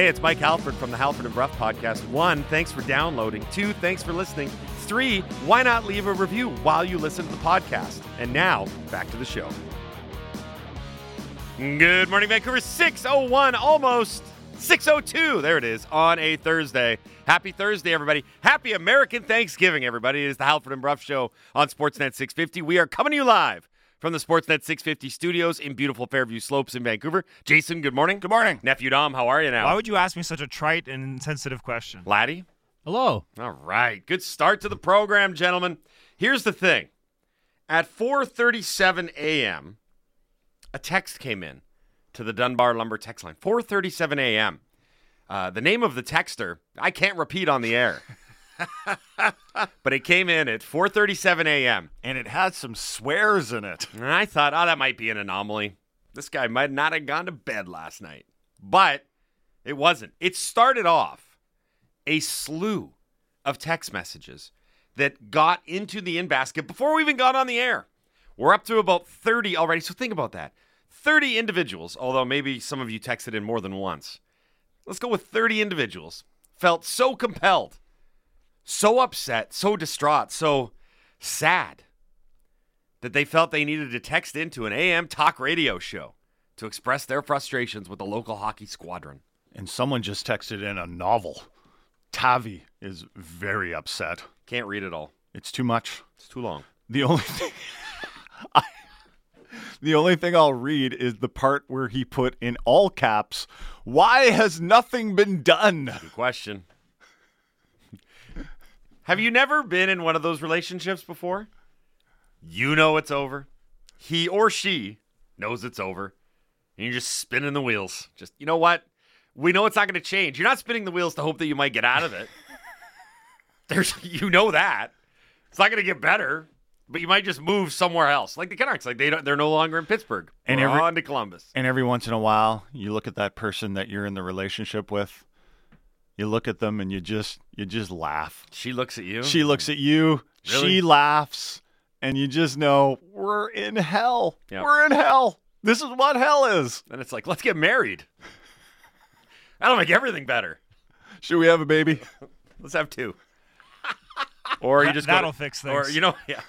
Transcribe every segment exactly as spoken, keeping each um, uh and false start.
Hey, it's Mike Halford from the Halford and Bruff podcast. One, thanks for downloading. Two, thanks for listening. Three, why not leave a review while you listen to the podcast? And now, back to the show. Good morning, Vancouver. six oh one, almost six oh two. There it is on a Thursday. Happy Thursday, everybody. Happy American Thanksgiving, everybody. It is the Halford and Bruff show on Sportsnet six fifty. We are coming to you live from the Sportsnet six fifty studios in beautiful Fairview Slopes in Vancouver. Jason, good morning. Good morning. Nephew Dom, how are you now? Why would you ask me such a trite and insensitive question? Laddie? Hello. All right. Good start to the program, gentlemen. Here's the thing. At four thirty-seven a.m., a text came in to the Dunbar Lumber text line. four thirty-seven a.m. Uh, the name of the texter, I can't repeat on the air. But it came in at four thirty-seven a.m. And it had some swears in it. And I thought, oh, that might be an anomaly. This guy might not have gone to bed last night. But it wasn't. It started off a slew of text messages that got into the in-basket before we even got on the air. We're up to about thirty already, so think about that. thirty individuals, although maybe some of you texted in more than once. Let's go with thirty individuals. Felt so compelled, so upset, so distraught, so sad that they felt they needed to text into an A M talk radio show to express their frustrations with the local hockey squadron. And someone just texted in a novel. Tavi is very upset. Can't read it all. It's too much. It's too long. The only thing I, the only thing I'll read is the part where he put in all caps, "Why has nothing been done?" Good question. Have you never been in one of those relationships before? You know it's over. He or she knows it's over. And you're just spinning the wheels. Just, you know what? We know it's not going to change. You're not spinning the wheels to hope that you might get out of it. There's, you know that. It's not going to get better, but you might just move somewhere else. Like the Canucks. Like they don't, they're no longer in Pittsburgh. And We're every, on to Columbus. And every once in a while, you look at that person that you're in the relationship with. You look at them and you just you just laugh. She looks at you. She looks at you. Really? She laughs. And you just know, we're in hell. Yep. We're in hell. This is what hell is. And it's like, let's get married. That'll make everything better. Should we have a baby? Let's have two. Or you That- just go that'll to, fix things. Or, you know, yeah.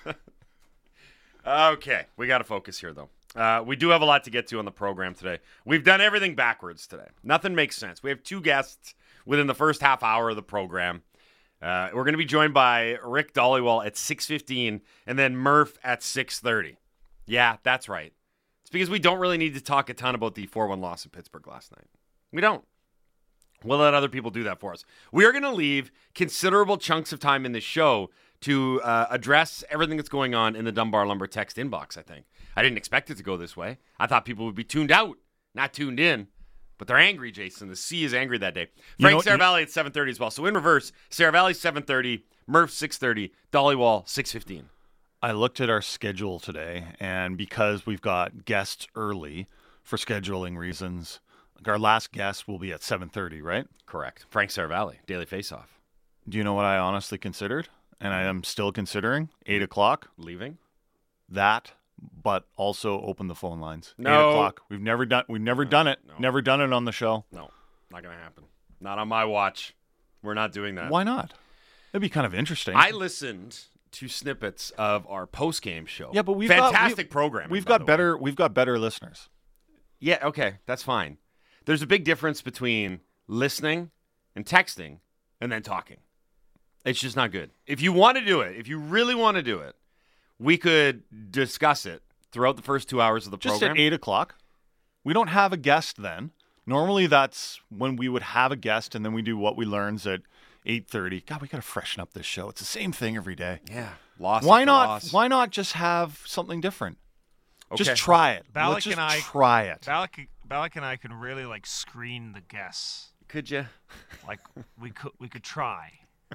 Okay, we got to focus here, though. Uh, we do have a lot to get to on the program today. We've done everything backwards today. Nothing makes sense. We have two guests within the first half hour of the program. Uh, we're going to be joined by Rick Dhaliwal at six fifteen and then Murph at six thirty. Yeah, that's right. It's because we don't really need to talk a ton about the four one loss in Pittsburgh last night. We don't. We'll let other people do that for us. We are going to leave considerable chunks of time in this show to uh, address everything that's going on in the Dunbar Lumber text inbox, I think. I didn't expect it to go this way. I thought people would be tuned out, not tuned in. But they're angry, Jason. The C is angry that day. Frank You know, Saravalli at seven thirty as well. So in reverse, Saravalli seven thirty, Murph six thirty, Dhaliwal six fifteen. I looked at our schedule today, and because we've got guests early for scheduling reasons, like our last guest will be at seven thirty, right? Correct. Frank Saravalli, Daily Faceoff. Do you know what I honestly considered? And I am still considering? eight o'clock. Leaving? That, but also open the phone lines. No. eight o'clock. We've never done We've never done it. No. Never done it on the show. No, not going to happen. Not on my watch. We're not doing that. Why not? That'd be kind of interesting. I listened to snippets of our post-game show. Yeah, but we've Fantastic got, programming. We've by got the way. better. We've got better listeners. Yeah, okay, that's fine. There's a big difference between listening and texting and then talking. It's just not good. If you want to do it, if you really want to do it, we could discuss it throughout the first two hours of the Just program. at eight o'clock. We don't have a guest then. Normally that's when we would have a guest, and then we do what we learns at eight thirty. God, we got to freshen up this show. It's the same thing every day. Yeah, loss. Why after not? loss. Why not just have something different? Okay. Just try it. Balak Let's just and I- try it. Balak, Balak and I could really like screen the guests. Could you? Like we could, we could try.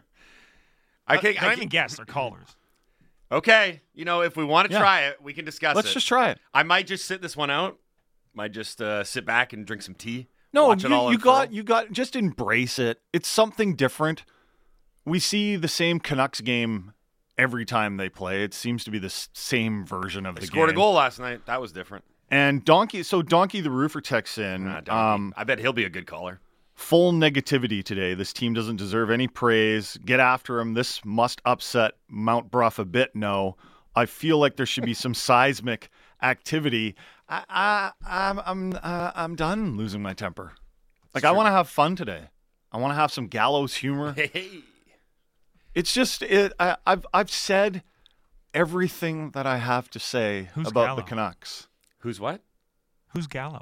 I Uh, can. Not I even can guests; they're callers. okay, you know, if we want to Yeah. try it, we can discuss Let's it. just try it. I might just sit this one out. Might just uh, sit back and drink some tea. No, watch it you, all you unfurl. got you got just embrace it. It's something different. We see the same Canucks game every time they play. It seems to be the s- same version of They the scored game. a goal last night. That was different. And Donkey, so Donkey the Roofer texts in. Ah, Donkey. um, I bet he'll be a good caller. full negativity today. This team doesn't deserve any praise. Get after them. This must upset Mount Bruff a bit. No, I feel like there should be some seismic activity. I, I, I'm, I'm, uh, I'm done losing my temper. Like, I want to have fun today. I want to have some gallows humor. Hey. It's just, it, I, I've, I've said everything that I have to say Who's about Gallo? the Canucks. Who's what? Who's Gallo?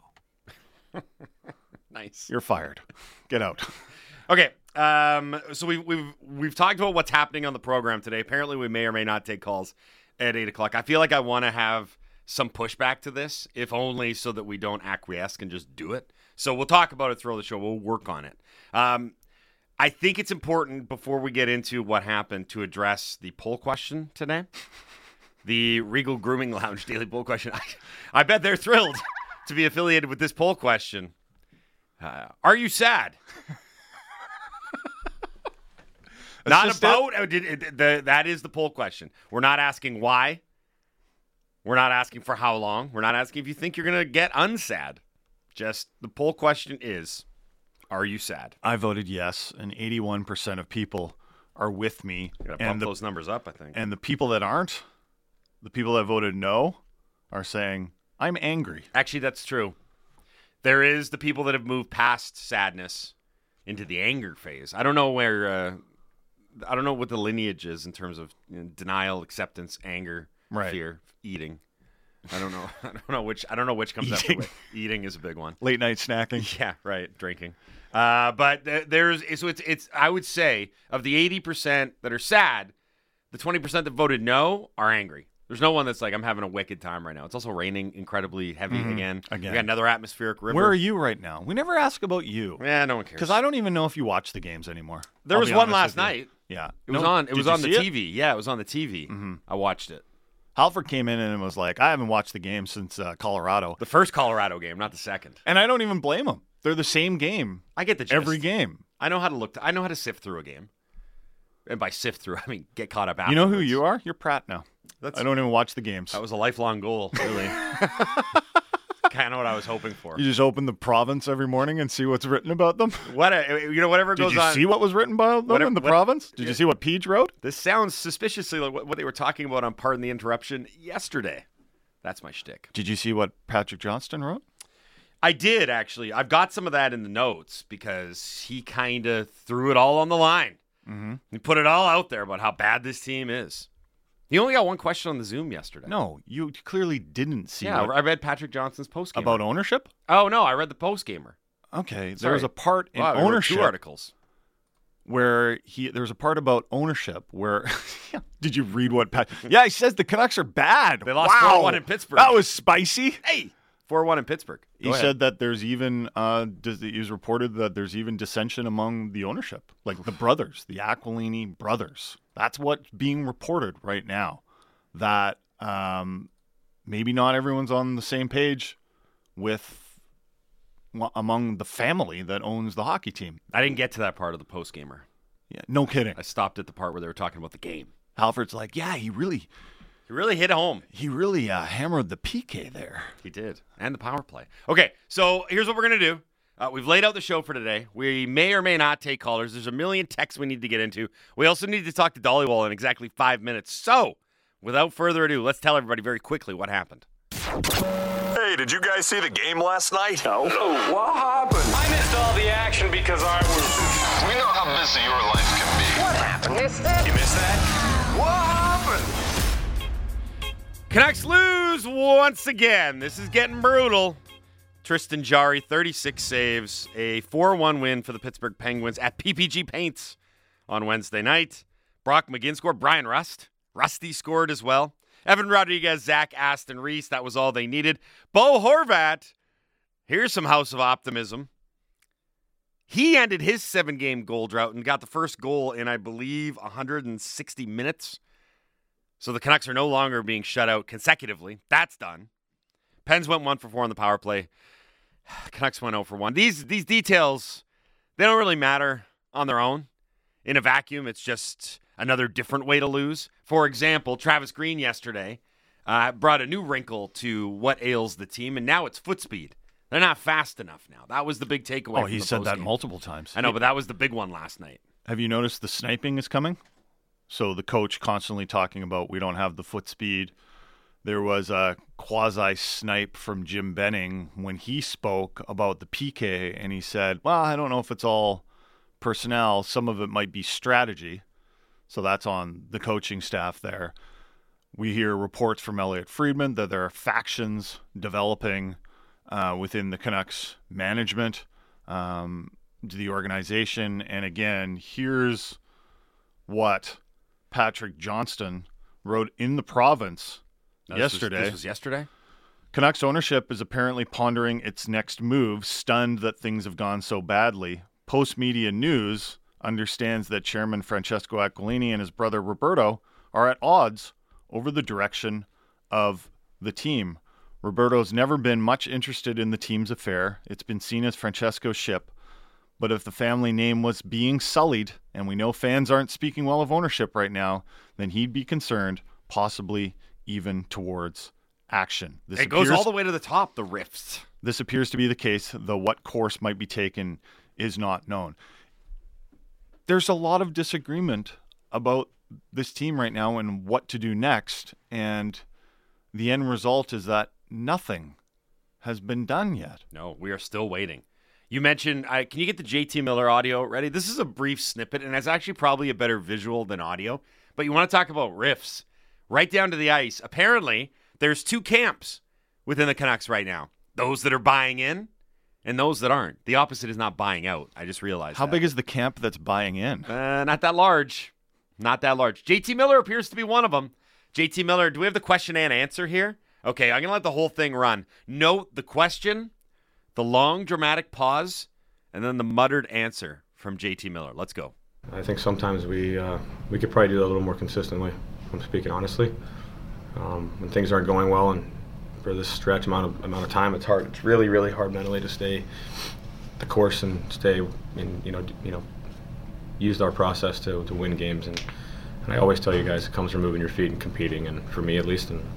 Nice. You're fired. Get out. Okay, um, so we've we've we've talked about what's happening on the program today. Apparently, we may or may not take calls at eight o'clock. I feel like I want to have some pushback to this, if only so that we don't acquiesce and just do it. So we'll talk about it throughout the show. We'll work on it. Um, I think it's important before we get into what happened to address the poll question today, the Regal Grooming Lounge daily poll question. I, I bet they're thrilled to be affiliated with this poll question. Uh, are you sad? Not just about uh, did, uh, the, that is the poll question. We're not asking why. We're not asking for how long. We're not asking if you think you're going to get unsad. Just the poll question is, are you sad? I voted yes, and eighty-one percent of people are with me. Got to and bump the, those numbers up, I think. and the people that aren't, the people that voted no, are saying, I'm angry. Actually, that's true. There is the people that have moved past sadness into the anger phase. I don't know where, uh, I don't know what the lineage is in terms of you know, denial, acceptance, anger, Right. fear, eating. I don't know. I don't know which. I don't know which comes after Eating. which. Eating is a big one. Late night snacking. Yeah, right. Drinking. Uh, but th- there's so it's it's. I would say of the eighty percent that are sad, the twenty percent that voted no are angry. There's no one that's like, I'm having a wicked time right now. It's also raining incredibly heavy Mhm. again. Again. We got another atmospheric river. Where are you right now? We never ask about you. Yeah, no one cares. Because I don't even know if you watch the games anymore. There I'll was be one honest last with you. night. Yeah. It was No, on. It did was you on the see it? T V. Yeah, it was on the T V. Mm-hmm. I watched it. Halford came in and was like, I haven't watched the game since uh, Colorado. The first Colorado game, not the second. And I don't even blame them. They're the same game I get the gist. every game. I know how to look. To, I know how to sift through a game. And by sift through, I mean get caught up You afterwards. know who you are? You're Pratt now. That's, I don't even watch the games. That was a lifelong goal, really. Kind of what I was hoping for. You just open the province every morning and see what's written about them? What a, you know, whatever Did goes you on. see what was written about them Whatever- in the what- province? Did yeah. you see what Peach wrote? This sounds suspiciously like what, what they were talking about on Pardon the Interruption yesterday. That's my shtick. Did you see what Patrick Johnston wrote? I did, actually. I've got some of that in the notes because he kind of threw it all on the line. Mm-hmm. He put it all out there about how bad this team is. He only got one question on the Zoom yesterday. No, you clearly didn't see Yeah, what- I read Patrick Johnson's post game. about ownership. Oh, no, I read the post gamer. Okay, there Sorry. was a part in Wow, there were ownership two articles. where he there was a part about ownership where did you read what Pat? Yeah, he says the Canucks are bad. They lost wow. four one in Pittsburgh. That was spicy. Hey, four one in Pittsburgh. Go He ahead. said that there's even uh, does it was reported that there's even dissension among the ownership, like the brothers, the Aquilini brothers. That's what's being reported right now. That um, maybe not everyone's on the same page with well, among the family that owns the hockey team. I didn't get to that part of the post gamer. Yeah, no kidding. I stopped at the part where they were talking about the game. Halford's like, yeah, he really, He really hit home. he really uh, hammered the P K there. He did. And the power play. Okay, so here's what we're going to do. Uh, we've laid out the show for today. We may or may not take callers. There's a million texts we need to get into. We also need to talk to Dollywall in exactly five minutes. So, without further ado, let's tell everybody very quickly what happened. Hey, did you guys see the game last night? No. What happened? I missed all the action because I was... We know how busy your life can be. What happened? Missed it? You missed that? What happened? Canucks lose once again. This is getting brutal. Tristan Jarry, thirty-six saves, a four one win for the Pittsburgh Penguins at P P G Paints on Wednesday night. Brock McGinn scored. Brian Rust. Rusty scored as well. Evan Rodriguez, Zach Aston Reese, that was all they needed. Bo Horvat, here's some House of Optimism. He ended his seven-game goal drought and got the first goal in, I believe, one hundred sixty minutes. So the Canucks are no longer being shut out consecutively. That's done. Pens went one for four on the power play. Canucks went zero for one. These these details, they don't really matter on their own. In a vacuum, it's just another different way to lose. For example, Travis Green yesterday uh, brought a new wrinkle to what ails the team, and now it's foot speed They're not fast enough now. That was the big takeaway. Oh, from he the said that postgame. multiple times. I know, but that was the big one last night. Have you noticed the sniping is coming? So the coach constantly talking about we don't have the foot speed. There was a quasi-snipe from Jim Benning when he spoke about the P K, and he said, well, I don't know if it's all personnel. Some of it might be strategy. So that's on the coaching staff there. We hear reports from Elliot Friedman that there are factions developing uh, within the Canucks management, um, the organization. And again, here's what Patrick Johnston wrote in the Province This yesterday. Was, this was yesterday? Canucks ownership is apparently pondering its next move, stunned that things have gone so badly. Post Media News understands that Chairman Francesco Aquilini and his brother Roberto are at odds over the direction of the team. Roberto's never been much interested in the team's affair. It's been seen as Francesco's ship. But if the family name was being sullied, and we know fans aren't speaking well of ownership right now, then he'd be concerned, possibly even towards action. This It goes appears- all the way to the top, the rifts. This appears to be the case, though what course might be taken is not known. There's a lot of disagreement about this team right now and what to do next, and the end result is that nothing has been done yet. No, we are still waiting. You mentioned, I, can you get the J T Miller audio ready? This is a brief snippet, and it's actually probably a better visual than audio. But you want to talk about riffs, right down to the ice. Apparently, there's two camps within the Canucks right now. Those that are buying in and those that aren't. The opposite is not buying out. I just realized How that. big is the camp that's buying in? Uh, not that large. Not that large. J T Miller appears to be one of them. J T Miller, do we have the question and answer here? Okay, I'm going to let the whole thing run. Note the question, the long dramatic pause, and then the muttered answer from J T Miller. Let's go. I think sometimes we uh, we could probably do that a little more consistently, I'm speaking honestly. Um, when things aren't going well and for this stretch amount of amount of time, it's hard. It's really, really hard mentally to stay the course and stay in, you know, you know, used our process to, to win games. And, and I always tell you guys, it comes from moving your feet and competing. And for me, at least, and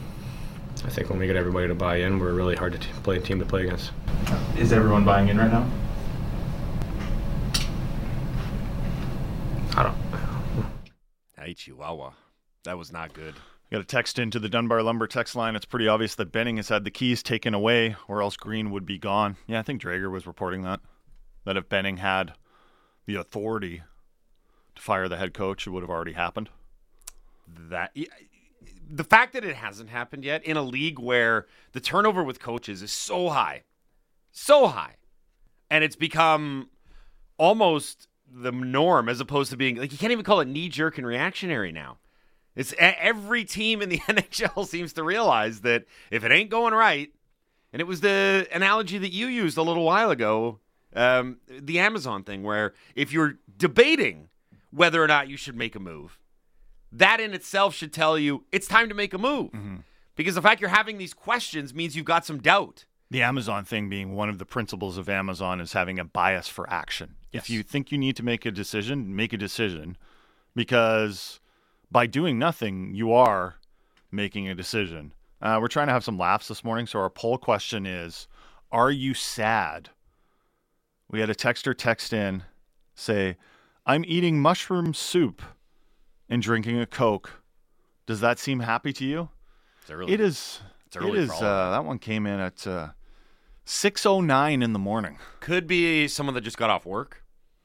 I think when we get everybody to buy in, we're a really hard to t- play team to play against. Is everyone buying in right now? I don't. Hey, Chihuahua. That was not good. Got a text into the Dunbar Lumber text line. It's pretty obvious that Benning has had the keys taken away or else Green would be gone. Yeah, I think Drager was reporting that. That if Benning had the authority to fire the head coach, it would have already happened. That the fact that it hasn't happened yet in a league where the turnover with coaches is so high, so high, and it's become almost the norm as opposed to being like you can't even call it knee-jerk and reactionary now. It's every team in the N H L seems to realize that if it ain't going right, and it was the analogy that you used a little while ago, um, the Amazon thing, where if you're debating whether or not you should make a move, that in itself should tell you it's time to make a move. Mm-hmm. Because the fact you're having these questions means you've got some doubt. The Amazon thing being one of the principles of Amazon is having a bias for action. Yes. If you think you need to make a decision, make a decision. Because by doing nothing, you are making a decision. Uh, we're trying to have some laughs this morning, so our poll question is, are you sad? We had a texter text in, say, I'm eating mushroom soup and drinking a Coke. Does that seem happy to you? It's early. It is. It's early it is. for all of Uh, that one came in at uh, six oh nine in the morning. Could be someone that just got off work.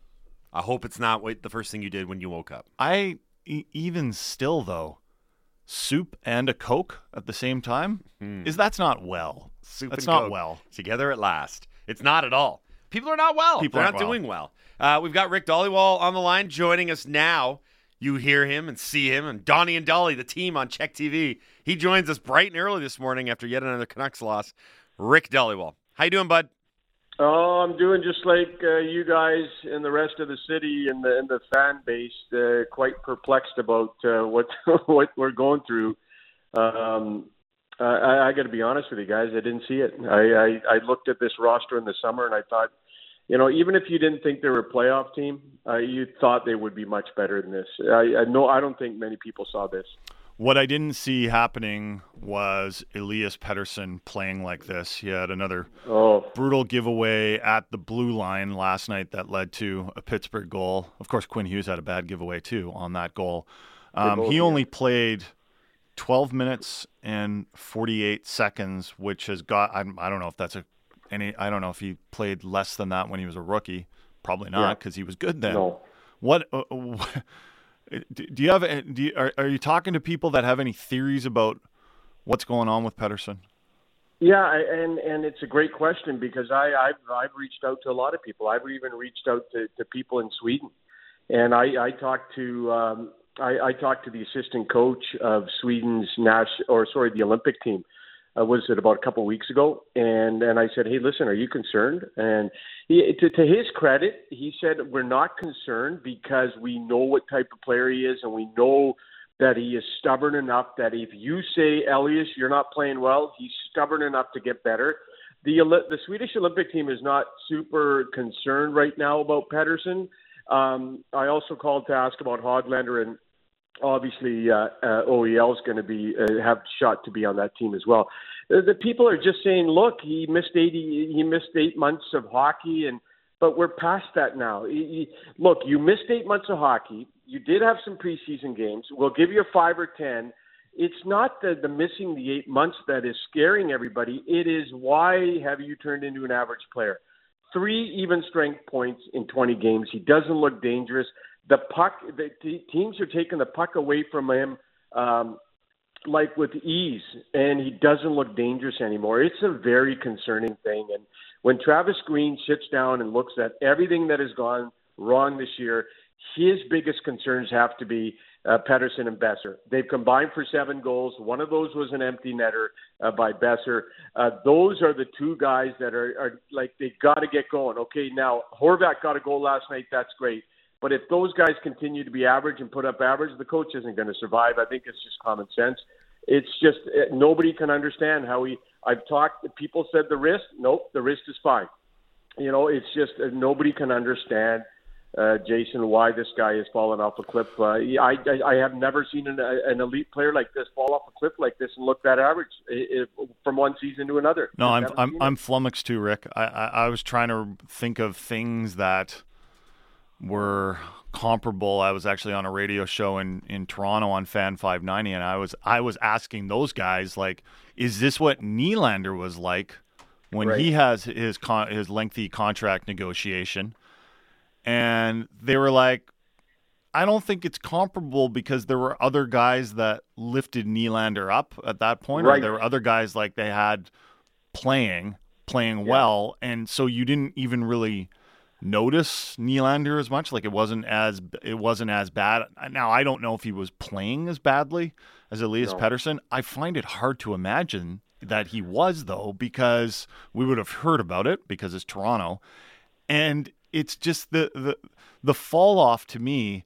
I hope it's not what the first thing you did when you woke up. I e- even still though, soup and a Coke at the same time Hmm. is that's not well. Soup that's and not Coke well. Together at last. It's not at all. People are not well. People They're aren't not well. doing well. Uh, we've got Rick Dollywall on the line joining us now. You hear him and see him, and Donnie and Dolly, the team on Check T V. He joins us bright and early this morning after yet another Canucks loss. Rick Dollywall, how you doing, bud? Oh, I'm doing just like uh, you guys and the rest of the city and the, and the fan base, uh, quite perplexed about uh, what what we're going through. Um, I, I got to be honest with you guys, I didn't see it. I, I, I looked at this roster in the summer and I thought, you know, even if you didn't think they were a playoff team, uh, you thought they would be much better than this. I, I know I don't think many people saw this. What I didn't see happening was Elias Pettersson playing like this. He had another oh. brutal giveaway at the blue line last night that led to a Pittsburgh goal. Of course, Quinn Hughes had a bad giveaway too on that goal. Um, he only played twelve minutes and forty-eight seconds, which has got, I, I don't know if that's a, any, I don't know if he played less than that when he was a rookie. Probably not, because yeah. he was good then. No. What, uh, do you have, do you, are, are you talking to people that have any theories about what's going on with Pettersson? Yeah, and and it's a great question because I, I've, I've reached out to a lot of people. I've even reached out to, to people in Sweden. And I, I talked to um, I, I talked to the assistant coach of Sweden's Nash or sorry the Olympic team. Uh, was it about a couple of weeks ago? And and I said, hey, listen, are you concerned? And he, to, to his credit, he said we're not concerned because we know what type of player he is, and we know that he is stubborn enough that if you say, Elias, you're not playing well, he's stubborn enough to get better. The the Swedish Olympic team is not super concerned right now about Pettersson. Um, I also called to ask about Hoglander, and obviously uh, uh, O E L is going to be uh, have shot to be on that team as well. The, the people are just saying, look, he missed eighty, he missed eight months of hockey, and but we're past that now. He, he, look, you missed eight months of hockey. You did have some preseason games. We'll give you a five or ten. It's not the, the missing the eight months that is scaring everybody. It is why have you turned into an average player? Three even strength points in twenty games. He doesn't look dangerous. The puck, the t- teams are taking the puck away from him um, like with ease, and he doesn't look dangerous anymore. It's a very concerning thing. And when Travis Green sits down and looks at everything that has gone wrong this year, his biggest concerns have to be uh, Pettersson and Besser. They've combined for seven goals. One of those was an empty netter uh, by Besser. Uh, those are the two guys that are, are like, they got to get going. Okay, now Horvat got a goal last night. That's great. But if those guys continue to be average and put up average, the coach isn't going to survive. I think it's just common sense. It's just uh, nobody can understand how he. I've talked. People said the wrist. Nope, the wrist is fine. You know, it's just uh, nobody can understand, uh, Jason, why this guy has fallen off a cliff. Uh, I, I I have never seen an, an elite player like this fall off a cliff like this and look that average it, it, from one season to another. No, I've I'm I'm I'm flummoxed too, Rick. I, I I was trying to think of things that were comparable. I was actually on a radio show in, in Toronto on Fan five ninety, and I was I was asking those guys, like, is this what Nylander was like when right. he has his con- his lengthy contract negotiation? And they were like, I don't think it's comparable because there were other guys that lifted Nylander up at that point. Right. Or there were other guys like they had playing, playing yeah. well, and so you didn't even really notice Nylander as much. Like it wasn't as it wasn't as bad. Now I don't know if he was playing as badly as Elias no. Pettersson. I find it hard to imagine that he was, though, because we would have heard about it because it's Toronto, and it's just the the the fall off to me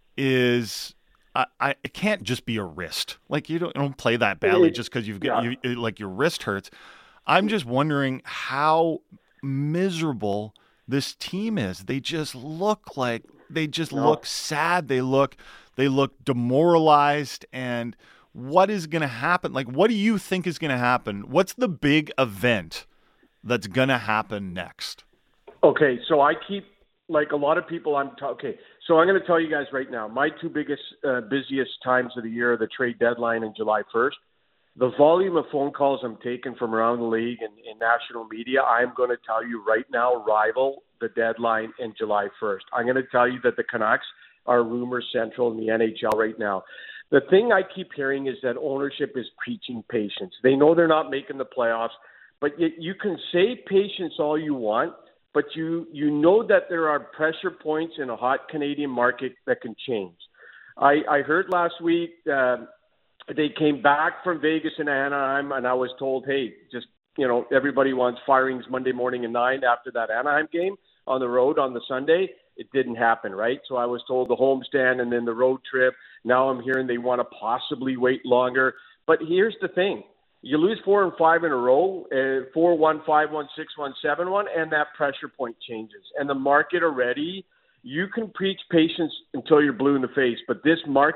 is I, I it can't just be a wrist. Like you don't, you don't play that badly just because you've got yeah. you, like your wrist hurts. I'm just wondering how miserable this team is. They just look like they just no. look sad. They look they look demoralized. And what is going to happen? Like, what do you think is going to happen? What's the big event that's going to happen next? Okay, so I keep like a lot of people. I'm t- okay. So I'm going to tell you guys right now. My two biggest, uh, busiest times of the year are the trade deadline and July first. The volume of phone calls I'm taking from around the league and in national media, I'm going to tell you right now, rival the deadline in July first. I'm going to tell you that the Canucks are rumor central in the N H L right now. The thing I keep hearing is that ownership is preaching patience. They know they're not making the playoffs, but you, you can say patience all you want, but you, you know that there are pressure points in a hot Canadian market that can change. I, I heard last week uh, they came back from Vegas and Anaheim, and I was told, hey, just, you know, everybody wants firings Monday morning at nine after that Anaheim game on the road on the Sunday. It didn't happen, right? So I was told the homestand and then the road trip. Now I'm hearing they want to possibly wait longer. But here's the thing. You lose four and five in a row, uh, four, one, five, one, six, one, seven, one, and that pressure point changes. And the market already, you can preach patience until you're blue in the face, but this market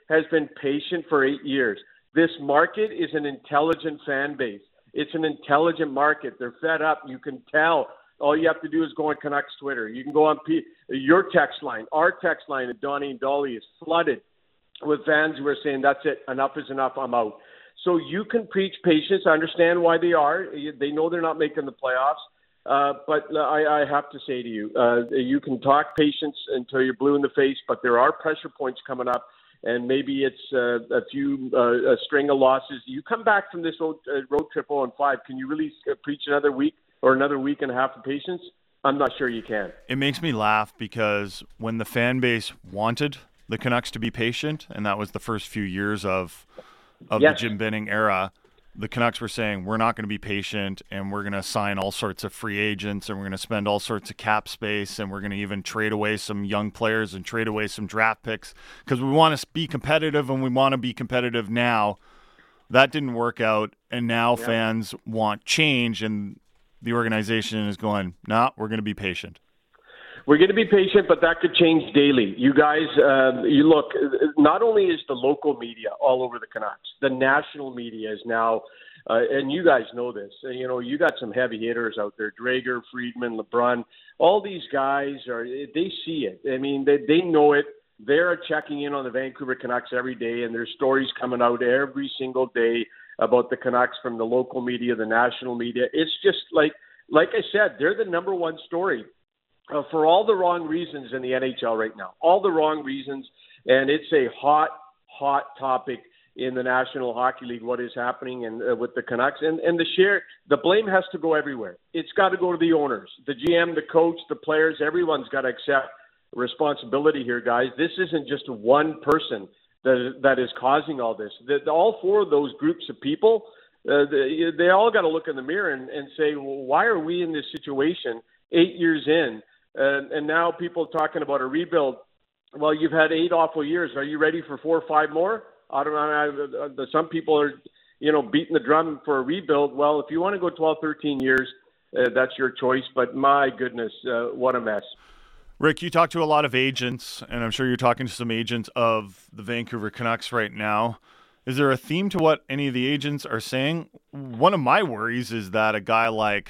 has been patient for eight years. This market is an intelligent fan base. It's an intelligent market. They're fed up. You can tell. All you have to do is go on Canucks Twitter. You can go on P- your text line. Our text line at Donnie and Dolly is flooded with fans who are saying, that's it, enough is enough, I'm out. So you can preach patience. I understand why they are. They know they're not making the playoffs. Uh, but I, I have to say to you, uh, you can talk patience until you're blue in the face, but there are pressure points coming up, and maybe it's uh, a few uh, a string of losses. You come back from this road, uh, road trip oh and five, can you really uh, preach another week or another week and a half of patience? I'm not sure you can. It makes me laugh because when the fan base wanted the Canucks to be patient, and that was the first few years of of yes. the Jim Benning era, the Canucks were saying, we're not going to be patient, and we're going to sign all sorts of free agents, and we're going to spend all sorts of cap space, and we're going to even trade away some young players and trade away some draft picks because we want to be competitive, and we want to be competitive now. That didn't work out, and now yeah. fans want change, and the organization is going, nah, we're going to be patient. We're going to be patient, but that could change daily. You guys, uh, you look, not only is the local media all over the Canucks, the national media is now, uh, and you guys know this, you know, you got some heavy hitters out there, Drager, Friedman, LeBrun, all these guys, are they see it. I mean, they, they know it. They're checking in on the Vancouver Canucks every day, and there's stories coming out every single day about the Canucks from the local media, the national media. It's just like, like I said, they're the number one story. Uh, for all the wrong reasons in the N H L right now, all the wrong reasons, and it's a hot, hot topic in the National Hockey League, what is happening and uh, with the Canucks, and, and the share, the blame has to go everywhere. It's got to go to the owners, the G M, the coach, the players, everyone's got to accept responsibility here, guys. This isn't just one person that, that is causing all this. The, all four of those groups of people, uh, they, they all got to look in the mirror and, and say, well, why are we in this situation eight years in? Uh, and now people talking about a rebuild. Well, you've had eight awful years. Are you ready for four or five more? I don't know. I, some people are, you know, beating the drum for a rebuild. Well, if you want to go twelve, thirteen years, uh, that's your choice. But my goodness, uh, what a mess. Rick, you talk to a lot of agents, and I'm sure you're talking to some agents of the Vancouver Canucks right now. Is there a theme to what any of the agents are saying? One of my worries is that a guy like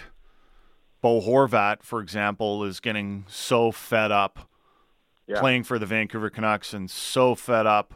Bo Horvat, for example, is getting so fed up yeah. playing for the Vancouver Canucks and so fed up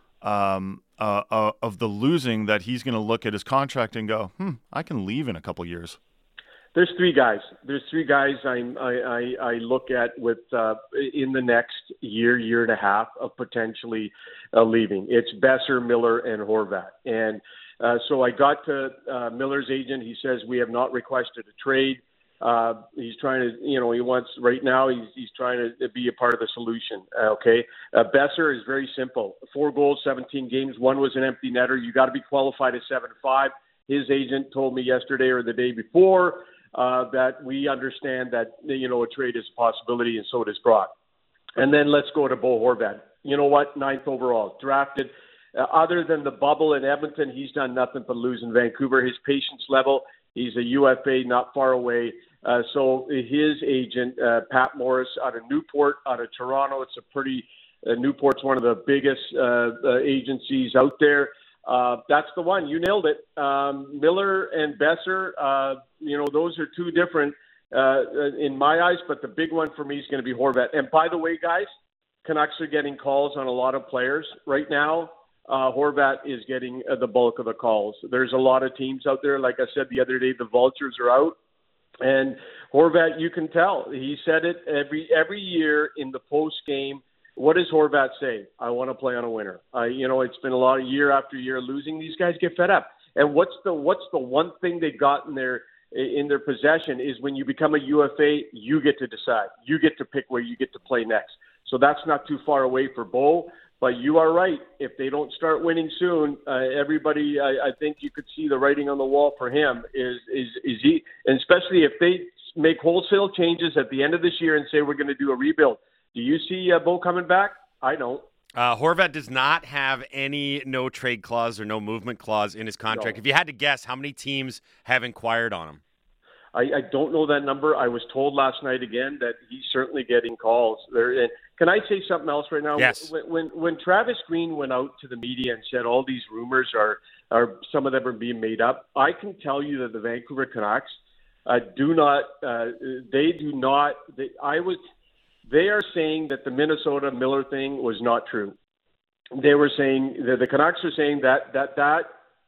um, uh, uh, of the losing that he's going to look at his contract and go, hmm, I can leave in a couple years. There's three guys. There's three guys I I, I look at with uh, in the next year, year and a half of potentially uh, leaving. It's Besser, Miller, and Horvat. And uh, so I got to uh, Miller's agent. He says we have not requested a trade. Uh, he's trying to, you know, he wants right now. He's he's trying to be a part of the solution. Uh, okay, uh, Besser is very simple. Four goals, seventeen games. One was an empty netter. You got to be qualified as seven five. His agent told me yesterday or the day before uh, that we understand that, you know, a trade is a possibility, and so does Brock. And then let's go to Bo Horvat. You know what? Ninth overall, drafted. Uh, other than the bubble in Edmonton, he's done nothing but lose in Vancouver. His patience level. He's a U F A, not far away. Uh, so his agent, uh, Pat Morris, out of Newport, out of Toronto, it's a pretty, uh, Newport's one of the biggest uh, uh, agencies out there. Uh, that's the one. You nailed it. Um, Miller and Besser, uh, you know, those are two different uh, in my eyes, but the big one for me is going to be Horvat. And by the way, guys, Canucks are getting calls on a lot of players right now. Uh, Horvat is getting uh, the bulk of the calls. There's a lot of teams out there. Like I said the other day, the Vultures are out. And Horvat, you can tell. He said it every every year in the post game. What does Horvat say? I want to play on a winner. Uh, you know, it's been a lot of year after year losing. These guys get fed up. And what's the what's the one thing they got in their in their possession is when you become a U F A, you get to decide. You get to pick where you get to play next. So that's not too far away for Bo. But you are right. If they don't start winning soon, uh, everybody, I, I think you could see the writing on the wall for him. Is is is he? And especially if they make wholesale changes at the end of this year and say we're going to do a rebuild. Do you see uh, Bo coming back? I don't. Uh, Horvat does not have any no trade clause or no movement clause in his contract. No. If you had to guess, how many teams have inquired on him? I, I don't know that number. I was told last night again that he's certainly getting calls. There, and can I say something else right now? Yes. When, when when Travis Green went out to the media and said all these rumors are are some of them are being made up, I can tell you that the Vancouver Canucks uh, do not. Uh, they do not. They, I was. They are saying that the Minnesota Miller thing was not true. They were saying that the Canucks are saying that that that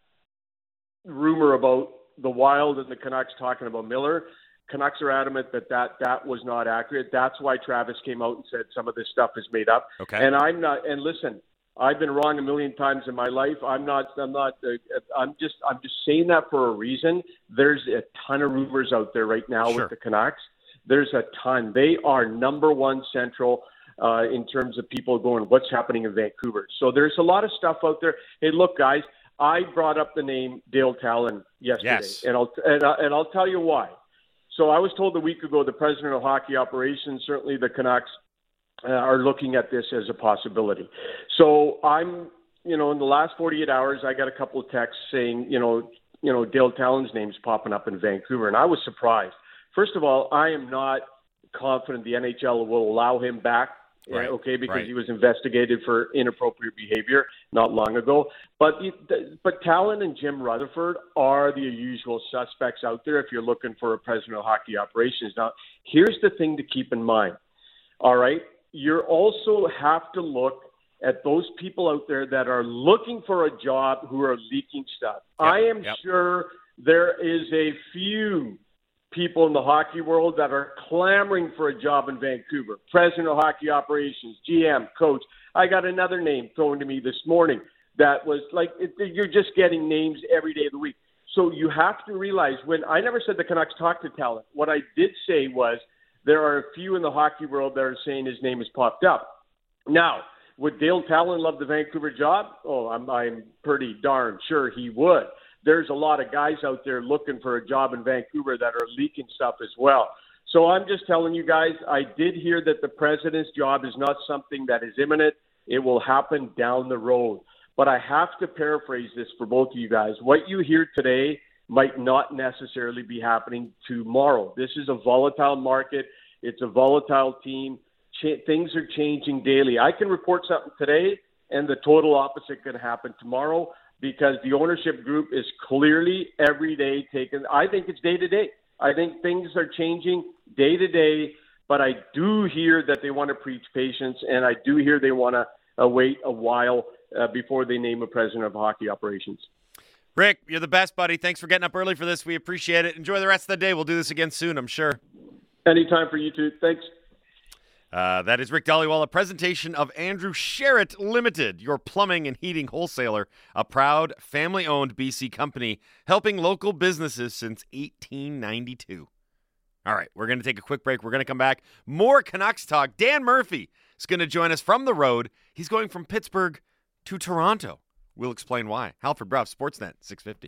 rumor about the Wild and the Canucks talking about Miller, Canucks are adamant that that, that was not accurate. That's why Travis came out and said some of this stuff is made up. Okay. And I'm not. And listen, I've been wrong a million times in my life. I'm not. I'm not. Uh, I'm just. I'm just saying that for a reason. There's a ton of rumors out there right now Sure. with the Canucks. There's a ton. They are number one central uh, in terms of people going, what's happening in Vancouver. So there's a lot of stuff out there. Hey, look, guys. I brought up the name Dale Talon yesterday, Yes. and I'll and, I, and I'll tell you why. So I was told a week ago the president of hockey operations, certainly the Canucks, uh, are looking at this as a possibility. So I'm, you know, in the last forty-eight hours, I got a couple of texts saying, you know, you know, Dale Talon's name's popping up in Vancouver, and I was surprised. First of all, I am not confident the N H L will allow him back. Right, okay, because right. he was investigated for inappropriate behavior not long ago. But but Talon and Jim Rutherford are the usual suspects out there if you're looking for a president of hockey operations. Now, here's the thing to keep in mind. All right, you also have to look at those people out there that are looking for a job who are leaking stuff. Yep, I am yep. sure there is a few people in the hockey world that are clamoring for a job in Vancouver. President of hockey operations, G M, coach. I got another name thrown to me this morning that was like, it, you're just getting names every day of the week. So you have to realize when I never said the Canucks talked to Talon. What I did say was there are a few in the hockey world that are saying his name has popped up. Now, would Dale Talon love the Vancouver job? Oh, I'm, I'm pretty darn sure he would. There's a lot of guys out there looking for a job in Vancouver that are leaking stuff as well. So I'm just telling you guys, I did hear that the president's job is not something that is imminent. It will happen down the road. But I have to paraphrase this for both of you guys. What you hear today might not necessarily be happening tomorrow. This is a volatile market. It's a volatile team. Ch- things are changing daily. I can report something today, and the total opposite can happen tomorrow, because the ownership group is clearly every day taking, I think it's day to day. I think things are changing day to day, but I do hear that they want to preach patience, and I do hear they want to uh, wait a while uh, before they name a president of hockey operations. Rick, you're the best, buddy. Thanks for getting up early for this. We appreciate it. Enjoy the rest of the day. We'll do this again soon, I'm sure. Anytime for you two. Thanks. Uh, that is Rick Dhaliwal, a presentation of Andrew Sherritt Limited, your plumbing and heating wholesaler, a proud family-owned B C company helping local businesses since eighteen ninety-two. All right, we're going to take a quick break. We're going to come back. More Canucks talk. Dan Murphy is going to join us from the road. He's going from Pittsburgh to Toronto. We'll explain why. Halford Brough, Sportsnet six fifty.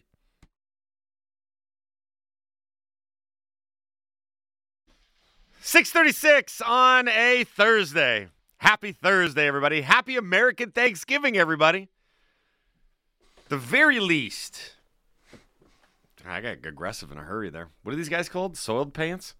six thirty-six on a Thursday. Happy Thursday, everybody. Happy American Thanksgiving, everybody. The very least. I got aggressive in a hurry there. What are these guys called? Soiled pants?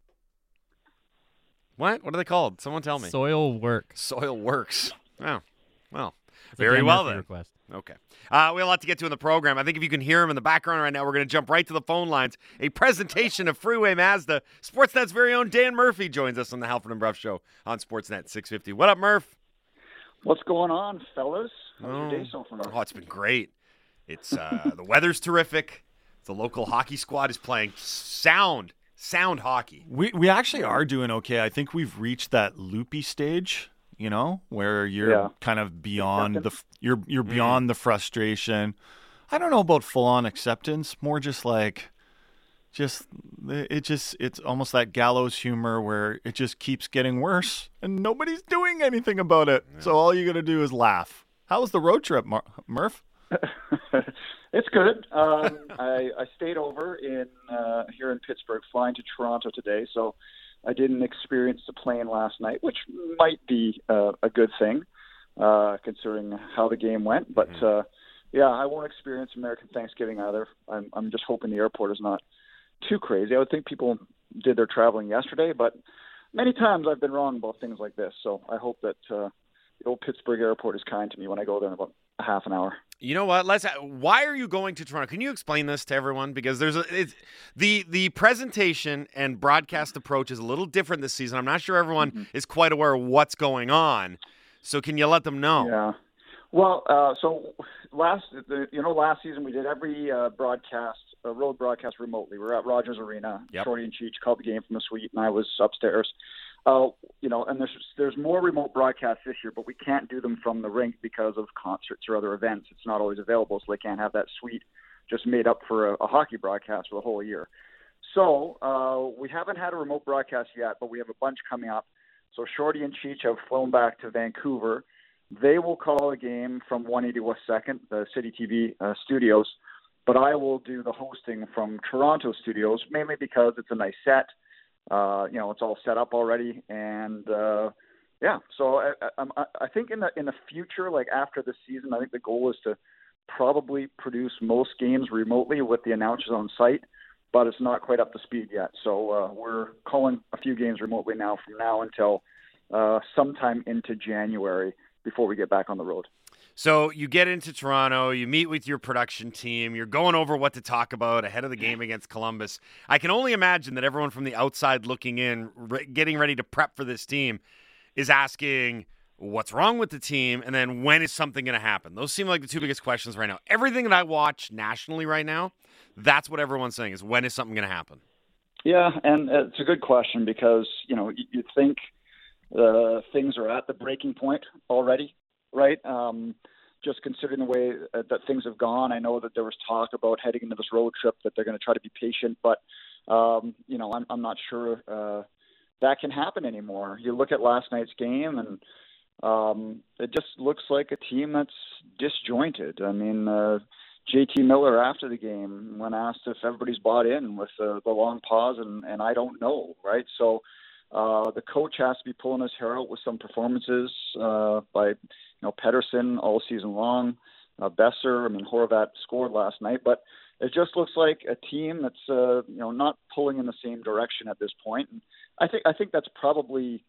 What? What are they called? Someone tell me. Soil work. Soil works. Oh, well. It's a Very Dan well Murphy then. Request. Okay. Uh, we have a lot to get to in the program. I think if you can hear him in the background right now, we're going to jump right to the phone lines. A presentation of Freeway Mazda. Sportsnet's very own Dan Murphy joins us on the Halford and Brough Show on Sportsnet six fifty. What up, Murph? What's going on, fellas? How's Oh, your day so far? oh it's been great. It's uh, the weather's terrific. The local hockey squad is playing sound, sound hockey. We we actually are doing okay. I think we've reached that loopy stage, you know, where you're Yeah. kind of beyond the f- you're you're Mm-hmm. beyond the frustration. I don't know about full on acceptance, more just like just it just it's almost that gallows humor where it just keeps getting worse and nobody's doing anything about it. So all you got to do is laugh. How was the road trip, Mar- Murph? It's good. Um, I, I stayed over in uh, here in Pittsburgh, flying to Toronto today, so I didn't experience the plane last night, which might be uh, a good thing, uh, considering how the game went. But uh, yeah, I won't experience American Thanksgiving either. I'm, I'm just hoping the airport is not too crazy. I would think people did their traveling yesterday, but many times I've been wrong about things like this. So I hope that uh, the old Pittsburgh airport is kind to me when I go there in about a half an hour. You know what? Let's. Why are you going to Toronto? Can you explain this to everyone? Because there's a it's, the the presentation and broadcast approach is a little different this season. I'm not sure everyone mm-hmm. is quite aware of what's going on. So can you let them know? Yeah. Well, uh, so last the, you know last season we did every uh, broadcast, uh, road broadcast remotely. We were at Rogers Arena. Yep. Shorty and Cheech called the game from the suite, and I was upstairs. Uh, you know, and there's there's more remote broadcasts this year, but we can't do them from the rink because of concerts or other events. It's not always available, so they can't have that suite just made up for a, a hockey broadcast for the whole year. So uh, we haven't had a remote broadcast yet, but we have a bunch coming up. So Shorty and Cheech have flown back to Vancouver. They will call a game from one eighty West second, the City T V uh, studios, but I will do the hosting from Toronto studios, mainly because it's a nice set. Uh, you know, it's all set up already, and uh, yeah. So I, I, I think in the in the future, like after the season, I think the goal is to probably produce most games remotely with the announcers on site, but it's not quite up to speed yet. So uh, we're calling a few games remotely now from now until uh, sometime into January before we get back on the road. So you get into Toronto, you meet with your production team, you're going over what to talk about ahead of the game against Columbus. I can only imagine that everyone from the outside looking in, re- getting ready to prep for this team, is asking what's wrong with the team, and then when is something going to happen? Those seem like the two biggest questions right now. Everything that I watch nationally right now, that's what everyone's saying is when is something going to happen? Yeah, and it's a good question because, you know, you, you think uh, things are at the breaking point already. Right, um, just considering the way uh, that things have gone, I know that there was talk about heading into this road trip that they're going to try to be patient, but um, you know, I'm, I'm not sure uh, that can happen anymore. You look at last night's game, and um, it just looks like a team that's disjointed. I mean, uh, J T Miller after the game, when asked if everybody's bought in with uh, the long pause, and, and I don't know, right? So. Uh, the coach has to be pulling his hair out with some performances uh, by, you know, Pettersson all season long. Uh, Besser, I mean, Horvat scored last night, but it just looks like a team that's, uh, you know, not pulling in the same direction at this point. And I think I think that's probably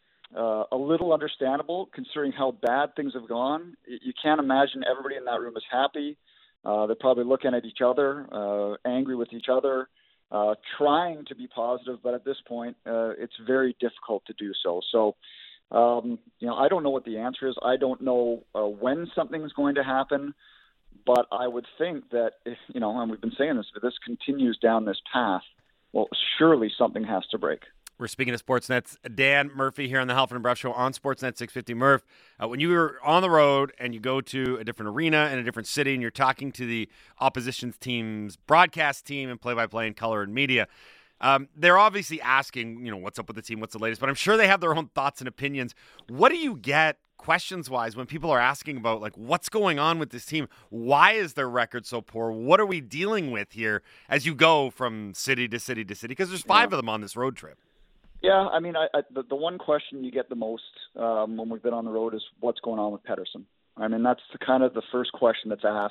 uh, a little understandable considering how bad things have gone. You can't imagine everybody in that room is happy. Uh, they're probably looking at each other, uh, angry with each other. Uh, trying to be positive, but at this point, uh, it's very difficult to do so. So, um, you know, I don't know what the answer is. I don't know uh, when something is going to happen, but I would think that if, you know, and we've been saying this, if this continues down this path, well, surely something has to break. We're speaking to Sportsnet's Dan Murphy here on the Halford and Bruff Show on Sportsnet six fifty. Murph, uh, when you were on the road and you go to a different arena in a different city and you're talking to the opposition team's broadcast team and play-by-play and color and media, um, they're obviously asking, you know, what's up with the team, what's the latest, but I'm sure they have their own thoughts and opinions. What do you get questions-wise when people are asking about, like, what's going on with this team? Why is their record so poor? What are we dealing with here as you go from city to city to city? Because there's five yeah. of them on this road trip. Yeah, I mean, I, I, the, the one question you get the most um, when we've been on the road is what's going on with Pettersson. I mean, that's the kind of the first question that's asked.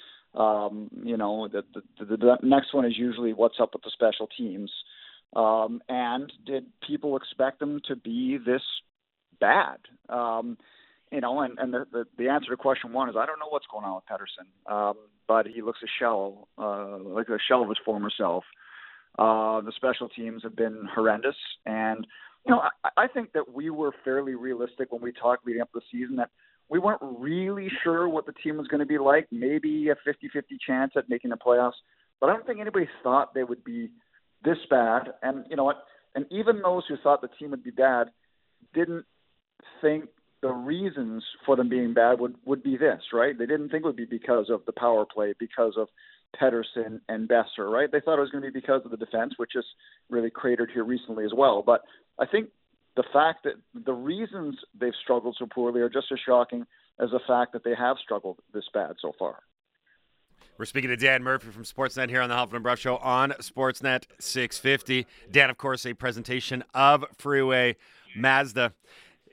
Um, you know, the, the, the, the next one is usually what's up with the special teams. Um, and did people expect them to be this bad? Um, you know, and, and the, the, the answer to question one is I don't know what's going on with Pettersson, um, but he looks a shell, uh, like a shell of his former self. Uh, the special teams have been horrendous. And, you know, I, I think that we were fairly realistic when we talked leading up to the season that we weren't really sure what the team was going to be like, maybe a fifty-fifty chance at making the playoffs. But I don't think anybody thought they would be this bad. And, you know what, and even those who thought the team would be bad didn't think the reasons for them being bad would, would be this, right? They didn't think it would be because of the power play, because of Pettersson and Besser, right? They thought it was going to be because of the defense, which is really cratered here recently as well. But I think the fact that the reasons they've struggled so poorly are just as shocking as the fact that they have struggled this bad so far. We're speaking to Dan Murphy from Sportsnet here on the Halford and Bruff Show on Sportsnet six fifty. Dan, of course, a presentation of Freeway Mazda.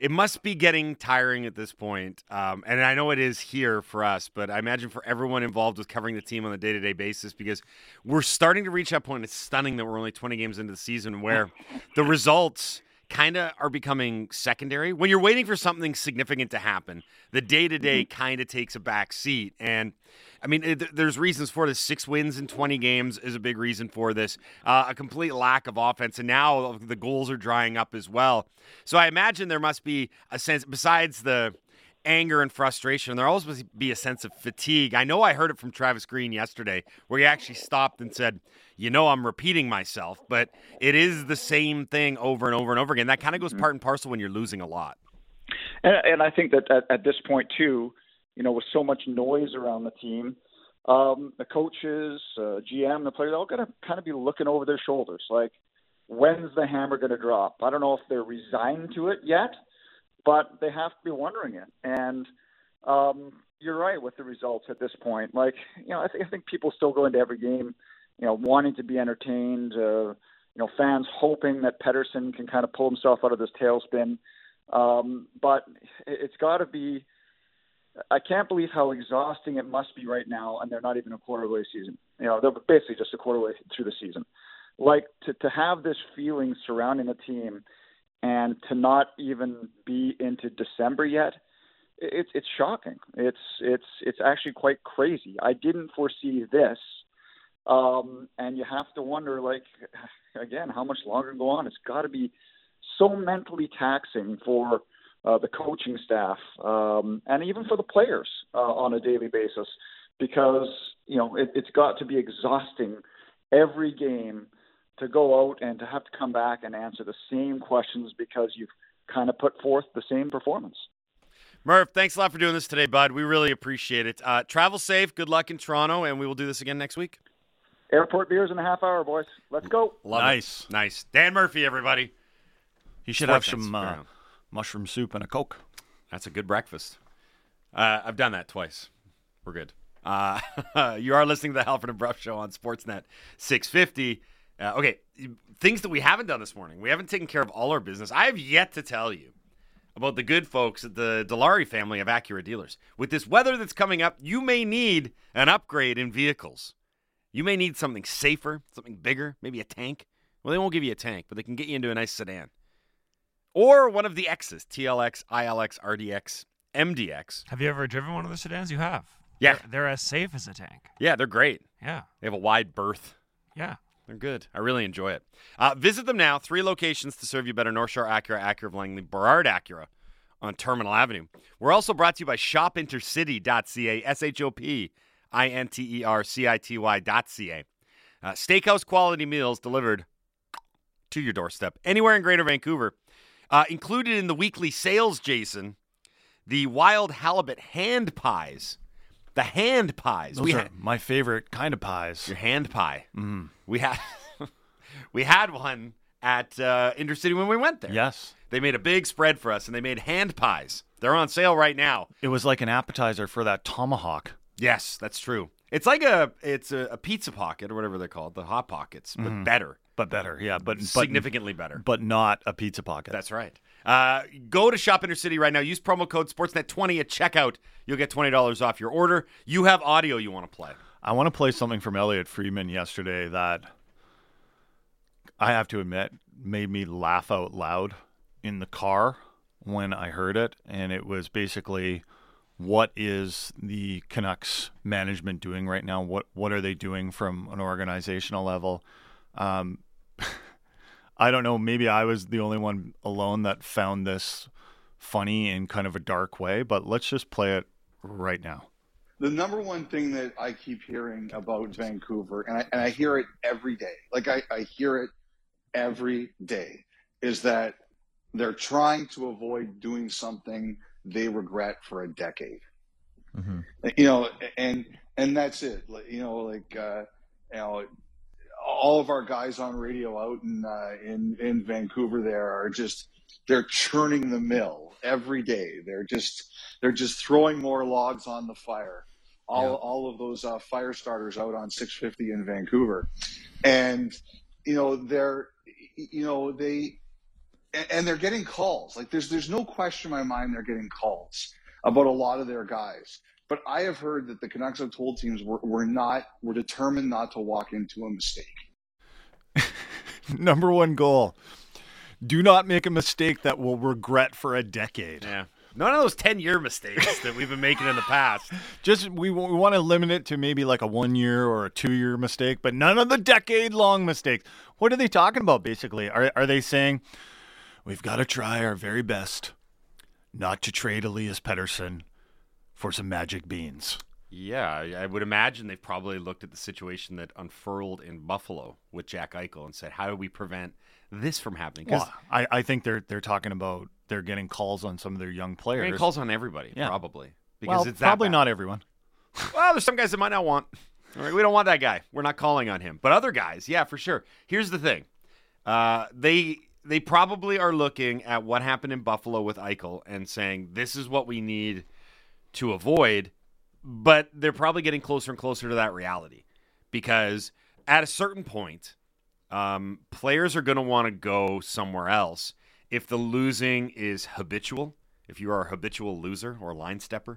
it must be getting tiring at this point. Um, and I know it is here for us, but I imagine for everyone involved with covering the team on a day-to-day basis, because we're starting to reach that point. It's stunning that we're only twenty games into the season where the results kind of are becoming secondary. When you're waiting for something significant to happen, the day-to-day mm-hmm. kind of takes a back seat. And I mean, it, there's reasons for this. Six wins in twenty games is a big reason for this. Uh, a complete lack of offense, and now the goals are drying up as well. So I imagine there must be a sense, besides the anger and frustration, there always must be a sense of fatigue. I know I heard it from Travis Green yesterday, where he actually stopped and said, you know, I'm repeating myself, but it is the same thing over and over and over again. That kind of goes part and parcel when you're losing a lot. And, and I think that at, at this point, too, you know, with so much noise around the team, um, the coaches, uh, G M, the players, they're all got to kind of be looking over their shoulders. Like, when's the hammer going to drop? I don't know if they're resigned to it yet, but they have to be wondering it. And um, you're right with the results at this point. Like, you know, I think, I think people still go into every game, you know, wanting to be entertained, uh, you know, fans hoping that Pettersson can kind of pull himself out of this tailspin. Um, but it's got to be, I can't believe how exhausting it must be right now, and they're not even a quarter way season. You know, they're basically just a quarter way through the season. Like, to, to have this feeling surrounding the team and to not even be into December yet, it's it's shocking. It's it's it's actually quite crazy. I didn't foresee this, um, and you have to wonder, like, again, how much longer to go on? It's got to be so mentally taxing for uh, the coaching staff um, and even for the players uh, on a daily basis, because you know it, it's got to be exhausting every game to go out and to have to come back and answer the same questions because you've kind of put forth the same performance. Murph, thanks a lot for doing this today, bud. We really appreciate it. Uh, travel safe. Good luck in Toronto, and we will do this again next week. Airport beers in a half hour, boys. Let's go. Love nice. It. Nice. Dan Murphy, everybody. He should Sports have some uh, mushroom soup and a Coke. That's a good breakfast. Uh, I've done that twice. We're good. Uh, you are listening to the Halford and Bruff Show on Sportsnet six fifty. Uh, okay, things that we haven't done this morning. We haven't taken care of all our business. I have yet to tell you about the good folks at the Dilawri family of Acura dealers. With this weather that's coming up, you may need an upgrade in vehicles. You may need something safer, something bigger, maybe a tank. Well, they won't give you a tank, but they can get you into a nice sedan. Or one of the X's, T L X, I L X, R D X, M D X. Have you ever driven one of the sedans? You have. Yeah. They're, they're as safe as a tank. Yeah, they're great. Yeah. They have a wide berth. Yeah. They're good. I really enjoy it. Uh, visit them now. Three locations to serve you better. North Shore Acura, Acura of Langley, Burrard Acura on Terminal Avenue. We're also brought to you by shop intercity dot c a, S H O P I N T E R C I T Y dot C A. Uh, steakhouse quality meals delivered to your doorstep anywhere in Greater Vancouver. Uh, included in the weekly sales, Jason, the wild halibut hand pies. The hand pies. Those we are had my favorite kind of pies. Your hand pie. Mm. We had we had one at uh, Intercity when we went there. Yes. They made a big spread for us, and they made hand pies. They're on sale right now. It was like an appetizer for that tomahawk. Yes, that's true. It's like a it's a, a pizza pocket or whatever they're called, the Hot Pockets, but mm. better. But better, yeah. But, but significantly better. But not a pizza pocket. That's right. Uh, go to Shop Intercity right now. Use promo code Sportsnet twenty at checkout. You'll get twenty dollars off your order. You have audio you want to play. I want to play something from Elliot Friedman yesterday that I have to admit made me laugh out loud in the car when I heard it. And it was basically, what is the Canucks management doing right now? What what are they doing from an organizational level? Um, I don't know. Maybe I was the only one alone that found this funny in kind of a dark way, but let's just play it right now. The number one thing that I keep hearing about Vancouver, and I, and I hear it every day, like I, I hear it every day, is that they're trying to avoid doing something they regret for a decade. Mm-hmm. You know, and and that's it. You know, like uh, you know, all of our guys on radio out in uh, in in Vancouver there are just they're churning the mill every day. They're just they're just throwing more logs on the fire. All yeah. all of those uh, fire starters out on six fifty in Vancouver, and you know they're you know they and, and they're getting calls. Like there's there's no question in my mind they're getting calls about a lot of their guys. But I have heard that the Canucks have told teams we're, we're not we're determined not to walk into a mistake. Number one goal. Do not make a mistake that we'll regret for a decade. Yeah. None of those ten-year mistakes that we've been making in the past. Just we, we want to limit it to maybe like a one-year or a two-year mistake, but none of the decade-long mistakes. What are they talking about, basically? Are, are they saying, we've got to try our very best not to trade Elias Pettersson for some magic beans? Yeah, I I would imagine they've probably looked at the situation that unfurled in Buffalo with Jack Eichel and said, how do we prevent this from happening? Well, I, I think they're they're talking about they're getting calls on some of their young players. They're getting calls on everybody, Yeah. probably. Because Well, it's that probably bad. not everyone. Well, there's some guys that might not want. All right, we don't want that guy. We're not calling on him. But other guys, yeah, for sure. Here's the thing. Uh, they they probably are looking at what happened in Buffalo with Eichel and saying, this is what we need to avoid. But they're probably getting closer and closer to that reality. Because at a certain point, um, players are going to want to go somewhere else if the losing is habitual, if you are a habitual loser or line stepper.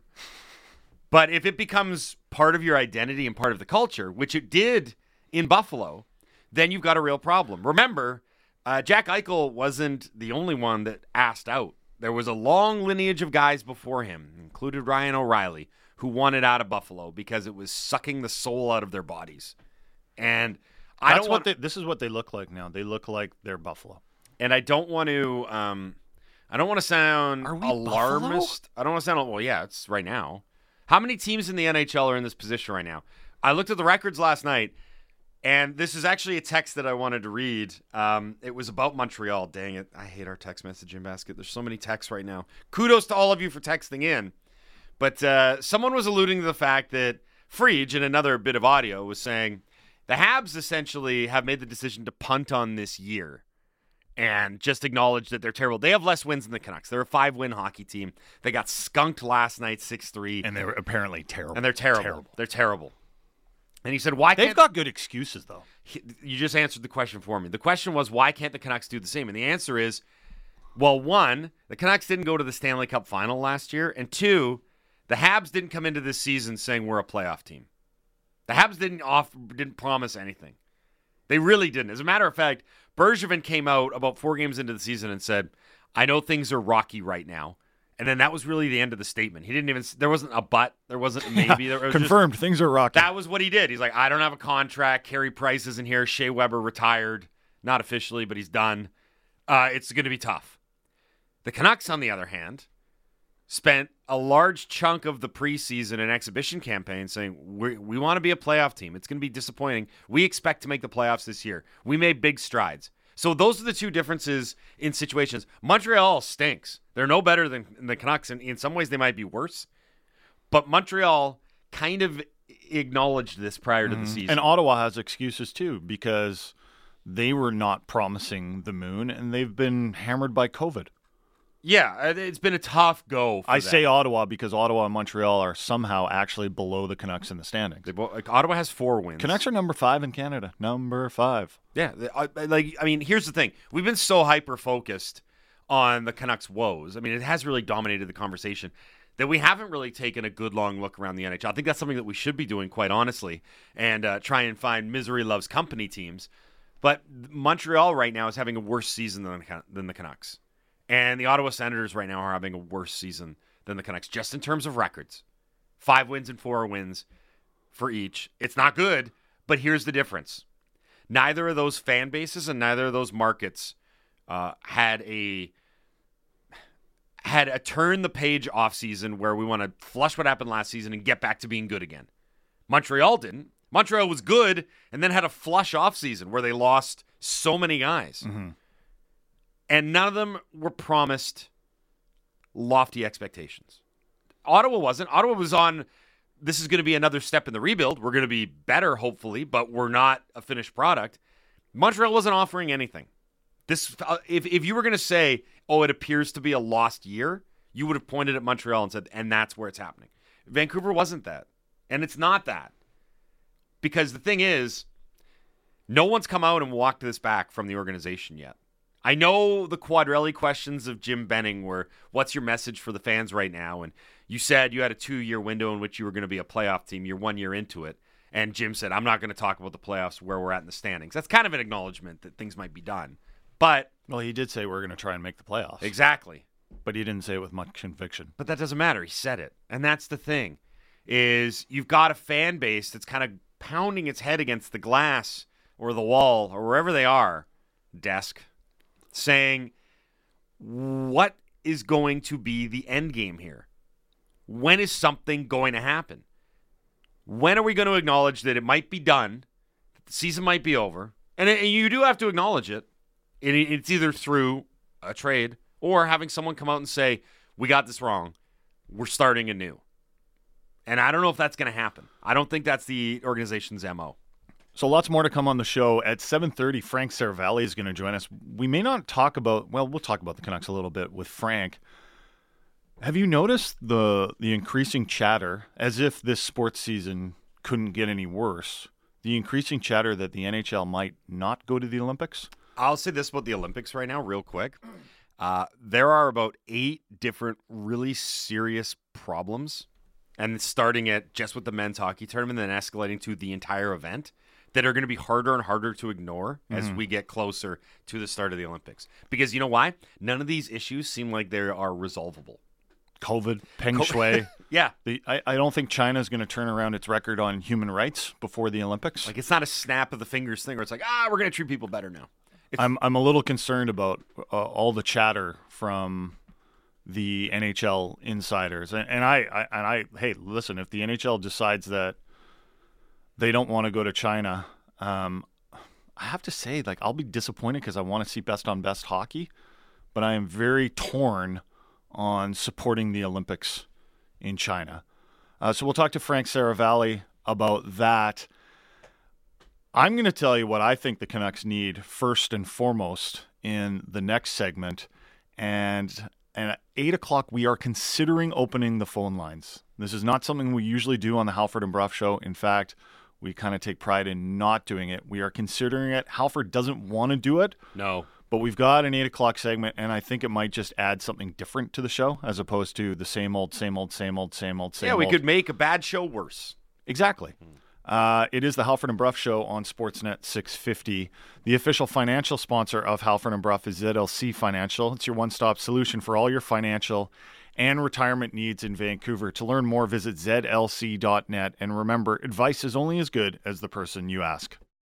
But if it becomes part of your identity and part of the culture, which it did in Buffalo, then you've got a real problem. Remember, uh, Jack Eichel wasn't the only one that asked out. There was a long lineage of guys before him, included Ryan O'Reilly, who wanted out of Buffalo because it was sucking the soul out of their bodies. And I That's don't what want they, this is what they look like now. They look like they're Buffalo. And I don't want to um, I don't want to sound Are we alarmist. Buffalo? I don't want to sound well, yeah, it's right now. How many teams in the N H L are in this position right now? I looked at the records last night, and this is actually a text that I wanted to read. Um, it was about Montreal. Dang it. I hate our text messaging basket. There's so many texts right now. Kudos to all of you for texting in. But uh, someone was alluding to the fact that Frege, in another bit of audio, was saying the Habs essentially have made the decision to punt on this year and just acknowledge that they're terrible. They have less wins than the Canucks. They're a five-win hockey team. They got skunked last night six three. And they're apparently terrible. And they're terrible. Terrible. They're terrible. And he said, why They've can't... got good excuses, though. He- You just answered the question for me. The question was, why can't the Canucks do the same? And the answer is, well, one, the Canucks didn't go to the Stanley Cup final last year. And two, the Habs didn't come into this season saying we're a playoff team. The Habs didn't off, didn't promise anything. They really didn't. As a matter of fact, Bergevin came out about four games into the season and said, I know things are rocky right now. And then that was really the end of the statement. He didn't even, there wasn't a but, there wasn't a maybe. There was Confirmed, just, things are rocky. that was what he did. He's like, I don't have a contract. Carey Price isn't here. Shea Weber retired. Not officially, but he's done. Uh, it's going to be tough. The Canucks, on the other hand, spent a large chunk of the preseason and exhibition campaign saying, we we want to be a playoff team. It's going to be disappointing. We expect to make the playoffs this year. We made big strides. So those are the two differences in situations. Montreal stinks. They're no better than the Canucks, and in some ways they might be worse. But Montreal kind of acknowledged this prior to the season. And Ottawa has excuses, too, because they were not promising the moon, and they've been hammered by COVID. Yeah, it's been a tough go for I them. say Ottawa because Ottawa and Montreal are somehow actually below the Canucks in the standings. They both, like, Ottawa has four wins. Canucks are number five in Canada. Number five. Yeah, they- I- I- like I mean, here's the thing: we've been so hyper focused on the Canucks' woes. I mean, it has really dominated the conversation that we haven't really taken a good long look around the N H L. I think that's something that we should be doing, quite honestly, and uh, try and find misery loves company teams. But Montreal right now is having a worse season than the, than the Canucks, and the Ottawa Senators right now are having a worse season than the Canucks, just in terms of records. Five wins and four wins for each. It's not good, but here's the difference. Neither of those fan bases and neither of those markets uh, had a had a turn the page off season where we want to flush what happened last season and get back to being good again. Montreal didn't. Montreal was good and then had a flush off season where they lost so many guys. Mm-hmm. And none of them were promised lofty expectations. Ottawa wasn't. Ottawa was on, this is going to be another step in the rebuild. We're going to be better, hopefully, but we're not a finished product. Montreal wasn't offering anything. This, uh, if, if you were going to say, oh, it appears to be a lost year, you would have pointed at Montreal and said, and that's where it's happening. Vancouver wasn't that. And it's not that. Because the thing is, no one's come out and walked this back from the organization yet. I know the Quadrelli questions of Jim Benning were, what's your message for the fans right now? And you said you had a two-year window in which you were going to be a playoff team. You're one year into it. And Jim said, I'm not going to talk about the playoffs, where we're at in the standings. That's kind of an acknowledgement that things might be done. But well, he did say we're going to try and make the playoffs. Exactly. But he didn't say it with much conviction. But that doesn't matter. He said it. And that's the thing, is you've got a fan base that's kind of pounding its head against the glass or the wall or wherever they are, desk, saying, what is going to be the end game here? When is something going to happen? When are we going to acknowledge that it might be done, that the season might be over? And, it, and you do have to acknowledge it. it. It's either through a trade or having someone come out and say, we got this wrong. We're starting anew. And I don't know if that's going to happen. I don't think that's the organization's M O. So lots more to come on the show. At seven thirty, Frank Saravalli is going to join us. We may not talk about, well, we'll talk about the Canucks a little bit with Frank. Have you noticed the the increasing chatter, as if this sports season couldn't get any worse, the increasing chatter that the N H L might not go to the Olympics? I'll say this about the Olympics right now real quick. Uh, there are about eight different really serious problems, and starting at just with the men's hockey tournament and then escalating to the entire event, that are going to be harder and harder to ignore mm-hmm. as we get closer to the start of the Olympics. Because you know why? None of these issues seem like they are resolvable. COVID, Peng Shui. yeah. The, I, I don't think China is going to turn around its record on human rights before the Olympics. Like, it's not a snap of the fingers thing where it's like, ah, we're going to treat people better now. It's- I'm I'm a little concerned about uh, all the chatter from the N H L insiders. And, and I, I and I hey, listen, if the N H L decides that they don't want to go to China, um, I have to say, like, I'll be disappointed because I want to see best on best hockey, but I am very torn on supporting the Olympics in China. Uh, so we'll talk to Frank Saravalli about that. I'm going to tell you what I think the Canucks need first and foremost in the next segment. And, and at eight o'clock, we are considering opening the phone lines. This is not something we usually do on the Halford and Bruff Show. In fact, we kind of take pride in not doing it. We are considering it. Halford doesn't want to do it. No. But we've got an eight o'clock segment, and I think it might just add something different to the show as opposed to the same old, same old, same old, same old, same yeah, old. we could make a bad show worse. Exactly. Uh, it is the Halford and Bruff Show on Sportsnet six fifty. The official financial sponsor of Halford and Bruff is Z L C Financial. It's your one-stop solution for all your financial and retirement needs in Vancouver. To learn more, visit Z L C dot net. And remember, advice is only as good as the person you ask.